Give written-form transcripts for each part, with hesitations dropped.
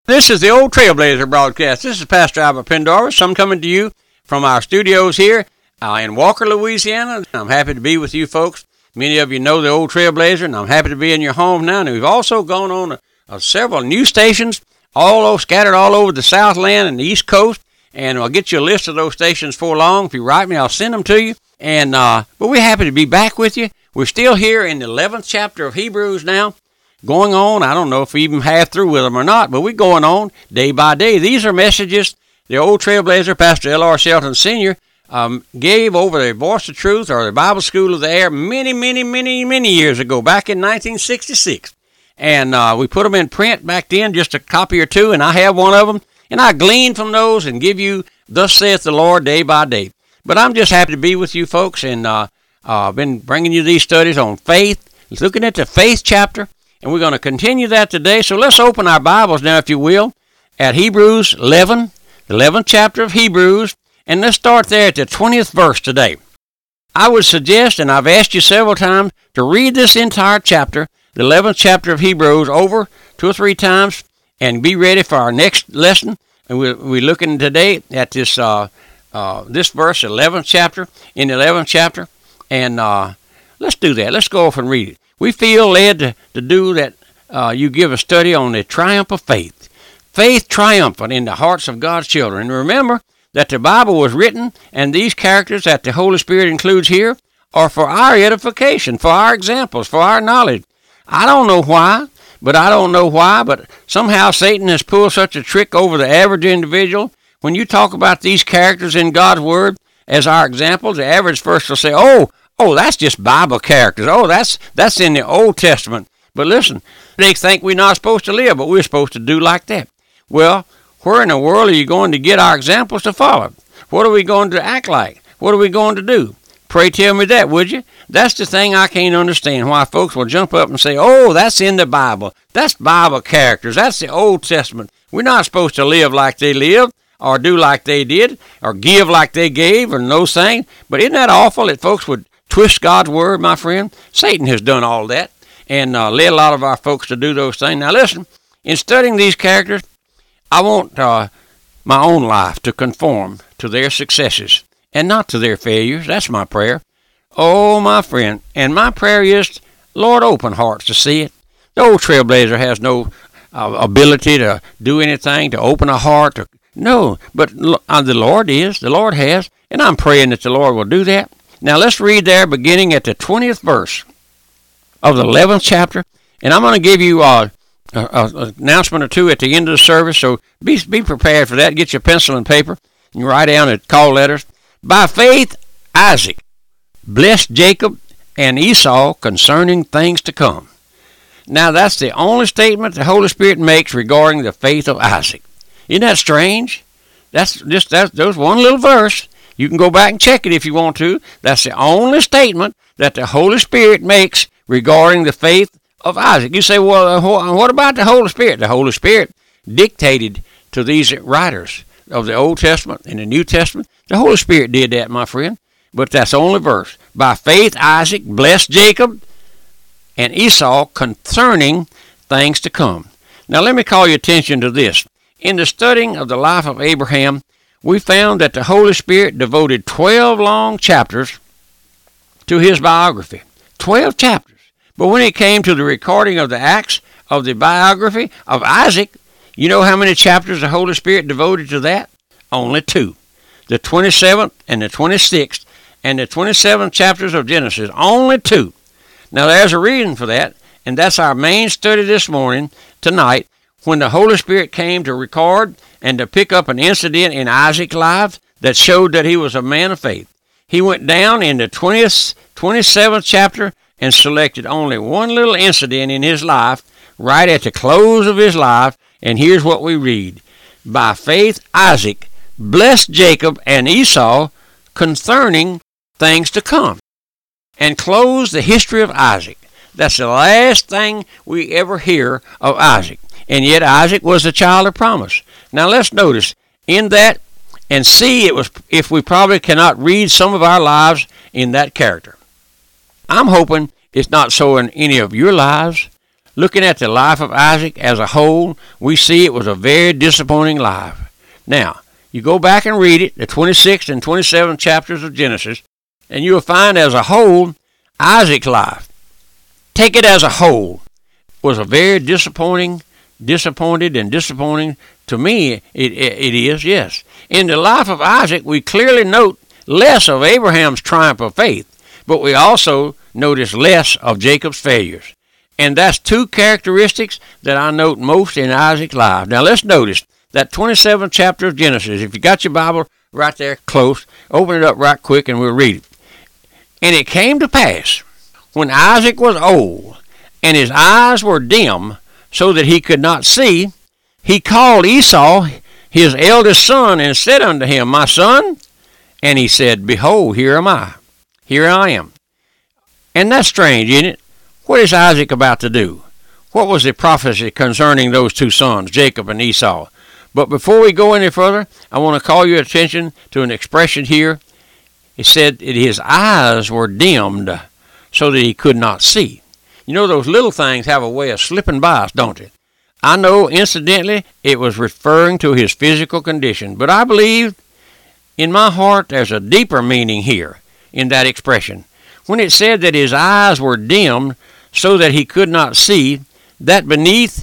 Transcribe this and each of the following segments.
This is the Old Trailblazer broadcast. This is Pastor Albert Pendarvis. I'm coming to you from our studios here in Walker, Louisiana. I'm happy to be with you folks. Many of you know the Old Trailblazer, and I'm happy to be in your home now. And we've also gone on several new stations, scattered all over the Southland and the East Coast. And I'll get you a list of those stations before long. If you write me, I'll send them to you. And but we're happy to be back with you. We're still here in the 11th chapter of Hebrews now. Going on, I don't know if we even have through with them or not, but we're going on day by day. These are messages the Old Trailblazer, Pastor L.R. Shelton Sr., gave over the Voice of Truth or the Bible School of the Air many years ago, back in 1966. And we put them in print back then, just a copy or two, and I have one of them. And I glean from those and give you, thus saith the Lord, day by day. But I'm just happy to be with you folks, and I've been bringing you these studies on faith, looking at the faith chapter. And we're going to continue that today. So let's open our Bibles now, if you will, at Hebrews 11, the 11th chapter of Hebrews. And let's start there at the 20th verse today. I would suggest, and I've asked you several times, to read this entire chapter, the 11th chapter of Hebrews, over 2 or 3 times, and be ready for our next lesson. And we're looking today at this verse, 11th chapter, in the 11th chapter. And let's do that. Let's go off and read it. We feel led to do that. You give a study on the triumph of faith. Faith triumphant in the hearts of God's children. And remember that the Bible was written, and these characters that the Holy Spirit includes here are for our edification, for our examples, for our knowledge. I don't know why, but somehow Satan has pulled such a trick over the average individual. When you talk about these characters in God's Word as our examples, the average person will say, oh, that's just Bible characters. Oh, that's in the Old Testament. But listen, they think we're not supposed to live, but we're supposed to do like that. Well, where in the world are you going to get our examples to follow? What are we going to act like? What are we going to do? Pray tell me that, would you? That's the thing I can't understand, why folks will jump up and say, oh, that's in the Bible. That's Bible characters. That's the Old Testament. We're not supposed to live like they lived, or do like they did, or give like they gave, or no thing. But isn't that awful that folks would twist God's Word, my friend? Satan has done all that and led a lot of our folks to do those things. Now listen, in studying these characters, I want my own life to conform to their successes and not to their failures. That's my prayer. Oh, my friend, and my prayer is, Lord, open hearts to see it. The Old Trailblazer has no ability to do anything, to open a heart. No, but the Lord is. The Lord has, and I'm praying that the Lord will do that. Now let's read there beginning at the 20th verse of the 11th chapter. And I'm going to give you an announcement or two at the end of the service, so be prepared for that. Get your pencil and paper and write down the call letters. By faith, Isaac blessed Jacob and Esau concerning things to come. Now that's the only statement the Holy Spirit makes regarding the faith of Isaac. Isn't that strange? That's one little verse. You can go back and check it if you want to. That's the only statement that the Holy Spirit makes regarding the faith of Isaac. You say, well, what about the Holy Spirit? The Holy Spirit dictated to these writers of the Old Testament and the New Testament. The Holy Spirit did that, my friend. But that's the only verse. By faith, Isaac blessed Jacob and Esau concerning things to come. Now let me call your attention to this. In the studying of the life of Abraham, we found that the Holy Spirit devoted 12 long chapters to his biography. 12 chapters. But when it came to the recording of the acts of the biography of Isaac, you know how many chapters the Holy Spirit devoted to that? Only 2. The 27th and the 26th and the 27th chapters of Genesis. Only 2. Now there's a reason for that, and that's our main study this morning, tonight, when the Holy Spirit came to record and to pick up an incident in Isaac's life that showed that he was a man of faith. He went down in the 27th chapter and selected only one little incident in his life right at the close of his life, and here's what we read. By faith, Isaac blessed Jacob and Esau concerning things to come, and closed the history of Isaac. That's the last thing we ever hear of Isaac. And yet Isaac was a child of promise. Now let's notice in that and see if we probably cannot read some of our lives in that character. I'm hoping it's not so in any of your lives. looking at the life of Isaac as a whole, we see it was a very disappointing life. Now, you go back and read it, the 26th and 27th chapters of Genesis, and you will find as a whole, Isaac's life, take it as a whole, was a very disappointed and disappointing. To me, it is, yes. In the life of Isaac, we clearly note less of Abraham's triumph of faith, but we also notice less of Jacob's failures. And that's two characteristics that I note most in Isaac's life. Now let's notice that 27th chapter of Genesis. If you got your Bible right there close, open it up right quick and we'll read it. And it came to pass, when Isaac was old, and his eyes were dim, so that he could not see, he called Esau, his eldest son, and said unto him, My son? And he said, Behold, here am I. Here I am. And that's strange, isn't it? What is Isaac about to do? What was the prophecy concerning those two sons, Jacob and Esau? But before we go any further, I want to call your attention to an expression here. It said that his eyes were dimmed so that he could not see. You know, those little things have a way of slipping by us, don't they? I know, incidentally, it was referring to his physical condition, but I believe in my heart there's a deeper meaning here in that expression. When it said that his eyes were dimmed so that he could not see, that beneath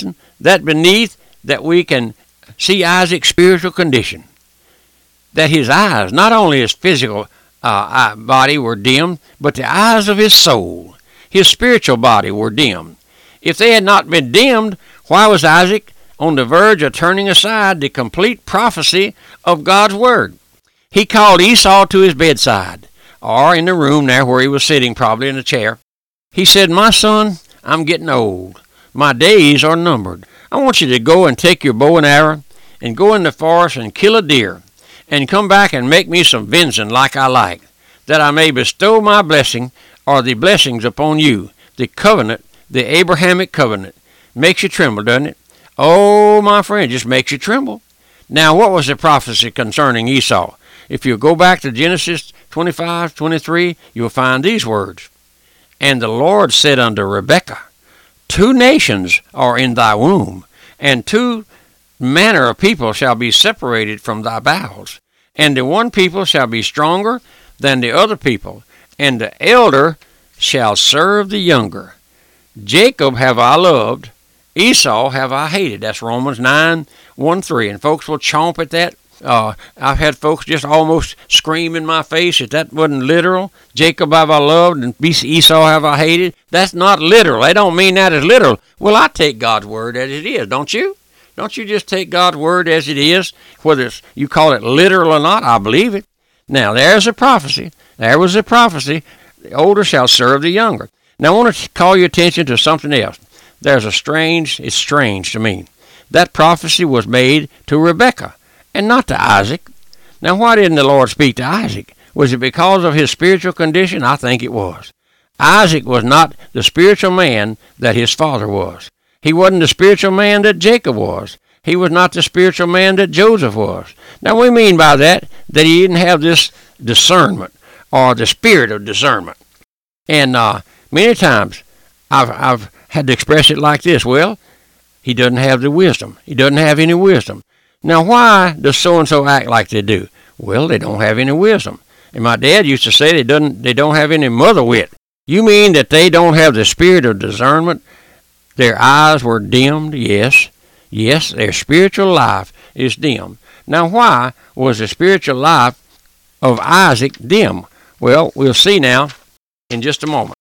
that we can see Isaac's spiritual condition. That his eyes, not only his physical body were dimmed, but the eyes of his soul, his spiritual body were dimmed. If they had not been dimmed, why was Isaac on the verge of turning aside the complete prophecy of God's word? He called Esau to his bedside, or in the room there where he was sitting, probably in a chair. He said, My son, I'm getting old. My days are numbered. I want you to go and take your bow and arrow and go in the forest and kill a deer and come back and make me some venison like I like, that I may bestow my blessing or the blessings upon you. The covenant, the Abrahamic covenant, makes you tremble, doesn't it? Oh, my friend, just makes you tremble. Now, what was the prophecy concerning Esau? If you go back to Genesis 25:23, you'll find these words. And the Lord said unto Rebekah, Two nations are in thy womb, and two manner of people shall be separated from thy bowels. And the one people shall be stronger than the other people, and the elder shall serve the younger. Jacob have I loved, Esau have I hated. That's Romans 9:1-3. And folks will chomp at that. I've had folks just almost scream in my face if that wasn't literal. Jacob have I loved and Esau have I hated. That's not literal. They don't mean that as literal. Well, I take God's word as it is, don't you? Don't you just take God's word as it is? Whether you call it literal or not, I believe it. Now, there's a prophecy. There was a prophecy. The older shall serve the younger. Now, I want to call your attention to something else. It's strange to me. That prophecy was made to Rebekah and not to Isaac. Now, why didn't the Lord speak to Isaac? Was it because of his spiritual condition? I think it was. Isaac was not the spiritual man that his father was. He wasn't the spiritual man that Jacob was. He was not the spiritual man that Joseph was. Now, we mean by that he didn't have this discernment or the spirit of discernment. And many times I've had to express it like this. Well, he doesn't have the wisdom. He doesn't have any wisdom. Now, why does so-and-so act like they do? Well, they don't have any wisdom. And my dad used to say they don't have any mother wit. You mean that they don't have the spirit of discernment? Their eyes were dimmed, yes. Yes, their spiritual life is dim. Now, why was the spiritual life of Isaac dim? Well, we'll see now in just a moment.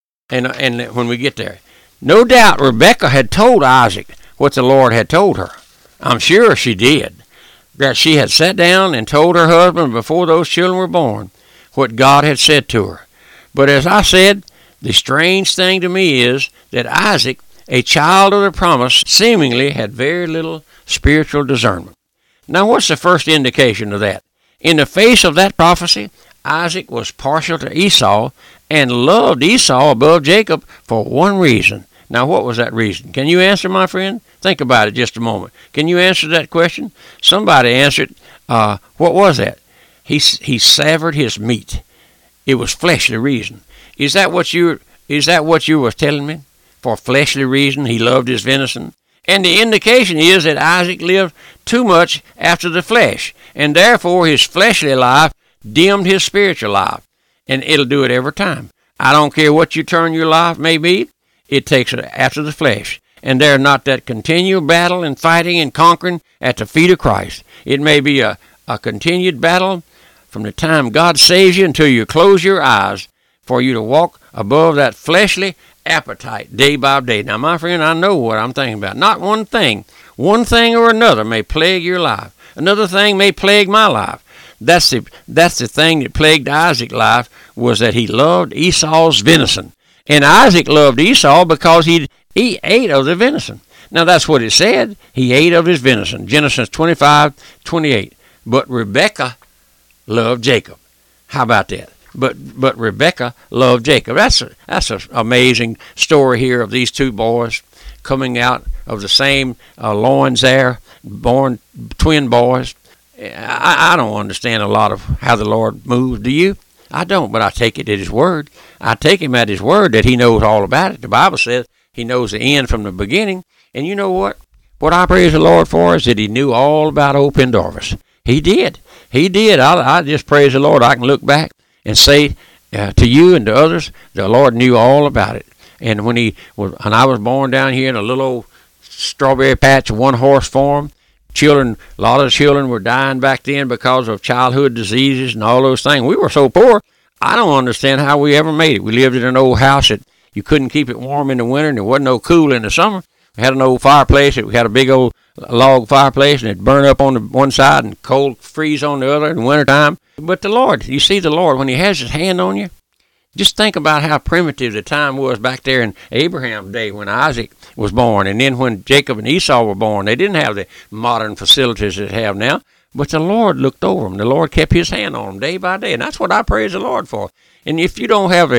And when we get there. No doubt Rebekah had told Isaac what the Lord had told her. I'm sure she did. That she had sat down and told her husband before those children were born what God had said to her. But as I said, the strange thing to me is that Isaac, a child of the promise, seemingly had very little spiritual discernment. Now, what's the first indication of that? In the face of that prophecy, Isaac was partial to Esau and loved Esau above Jacob for one reason. Now, what was that reason? Can you answer, my friend? Think about it just a moment. Can you answer that question? Somebody answered. What was that? He severed his meat. It was fleshly reason. Is that what you were telling me? for fleshly reason. He loved his venison. And the indication is that Isaac lived too much after the flesh, and therefore his fleshly life dimmed his spiritual life. And it'll do it every time. I don't care what you turn your life may be, it takes it after the flesh. And there's not that continual battle and fighting and conquering at the feet of Christ. It may be a continued battle from the time God saves you until you close your eyes for you to walk above that fleshly appetite day by day. Now, my friend, I know what I'm thinking about. Not one thing or another may plague your life. Another thing may plague my life. That's the thing that plagued Isaac's life, was that he loved Esau's venison. And Isaac loved Esau because he ate of the venison. Now, that's what it said. He ate of his venison. Genesis 25:28. But Rebekah loved Jacob. How about that? But Rebekah loved Jacob. That's an amazing story here of these two boys coming out of the same loins there, born twin boys. I don't understand a lot of how the Lord moves. Do you? I don't, but I take it at His word. I take Him at His word that He knows all about it. The Bible says He knows the end from the beginning. And you know what? What I praise the Lord for is that He knew all about old Pendarvis. He did. He did. I just praise the Lord. I can look back and say to you and to others, the Lord knew all about it. And when I was born down here in a little old strawberry patch, one-horse farm, a lot of children were dying back then because of childhood diseases and all those things. We were so poor, I don't understand how we ever made it. We lived in an old house that you couldn't keep it warm in the winter, and there wasn't no cool in the summer. We had an old fireplace. We had a big old log fireplace, and it'd burn up on the one side and cold freeze on the other in the wintertime. But the Lord, you see the Lord, when He has His hand on you, just think about how primitive the time was back there in Abraham's day when Isaac was born. And then when Jacob and Esau were born, they didn't have the modern facilities that they have now. But the Lord looked over them. The Lord kept His hand on them day by day. And that's what I praise the Lord for. And if you don't have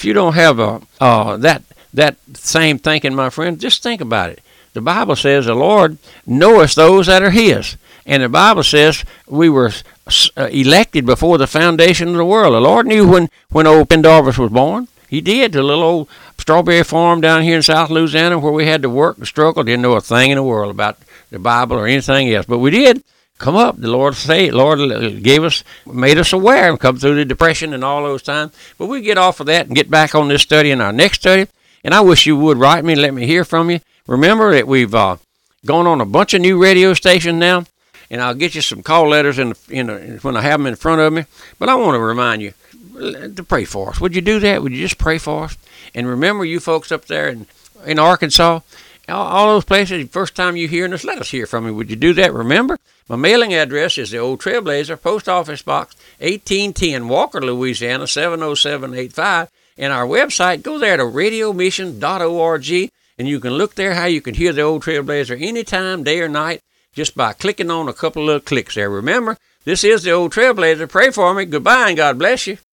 that same thinking, my friend, just think about it. The Bible says the Lord knoweth those that are His. And the Bible says we were elected before the foundation of the world. The Lord knew when old Pendarvis was born. He did. The little old strawberry farm down here in South Louisiana where we had to work and struggle. Didn't know a thing in the world about the Bible or anything else. But we did come up. The Lord made us aware and come through the depression and all those times. But we get off of that and get back on this study in our next study. And I wish you would write me and let me hear from you. Remember that we've gone on a bunch of new radio stations now. And I'll get you some call letters when I have them in front of me. But I want to remind you to pray for us. Would you do that? Would you just pray for us? And remember, you folks up there in Arkansas, all those places, first time you hearing us, let us hear from you. Would you do that? Remember, my mailing address is the Old Trailblazer, Post Office Box 1810, Walker, Louisiana, 70785. And our website, go there to radiomission.org, and you can look there how you can hear the Old Trailblazer anytime, day or night, just by clicking on a couple of little clicks there. Remember, this is the Old Trailblazer. Pray for me. Goodbye, and God bless you.